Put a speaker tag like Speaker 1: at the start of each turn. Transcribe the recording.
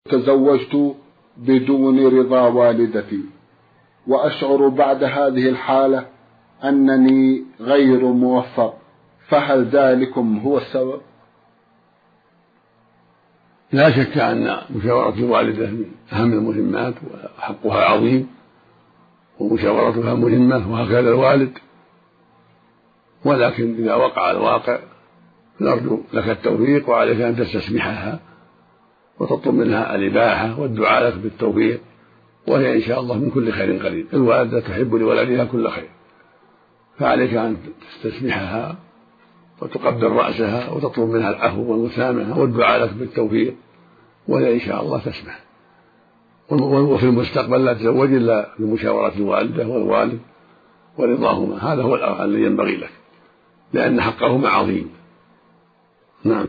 Speaker 1: تزوجت بدون رضا والدتي، وأشعر بعد هذه الحالة أنني غير موفق، فهل ذلكم هو السبب؟
Speaker 2: لا شك أن مشاورة الوالدة من أهم المهمات وحقها عظيم، ومشاورتها مهمة وهكذا الوالد، ولكن إذا وقع الواقع نرجو لك التوفيق، وعليك أن تستسمحها وتطلب منها الإباحة والدعاء لك بالتوفيق، وهي إن شاء الله من كل خير قريب. الوالدة تحب لولدها كل خير، فعليك أن تستسمحها وتقبل رأسها وتطلب منها العفو والمسامحة والدعاء لك بالتوفيق، وهي إن شاء الله تسمح. وفي المستقبل لا تزوج إلا بمشاورة الوالدة والوالد ورضاهما، هذا هو الذي ينبغي لك، لأن حقهما عظيم. نعم.